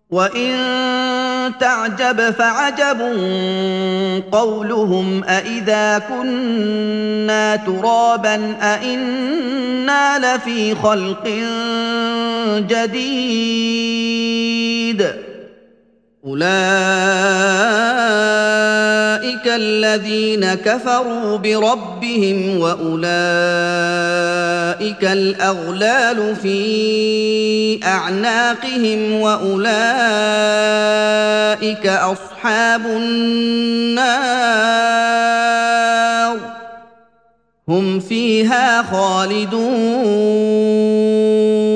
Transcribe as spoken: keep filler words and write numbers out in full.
وَإِن تَعْجَبْ فَعَجَبٌ قَوْلُهُمْ أَإِذَا كُنَّا تُرَابًا أَإِنَّا لَفِي خَلْقٍ جَدِيدٍ ۗ أُولَٰئِكَ الَّذِينَ كَفَرُوا بِرَبِّهِمْ ۖ وَأُولَٰئِكَ الْأَغْلَالُ فِي أَعْنَاقِهِمْ ۖ وَأُولَٰئِكَ أَصْحَابُ النَّارِ ۖ هُمْ فِيهَا خَالِدُونَ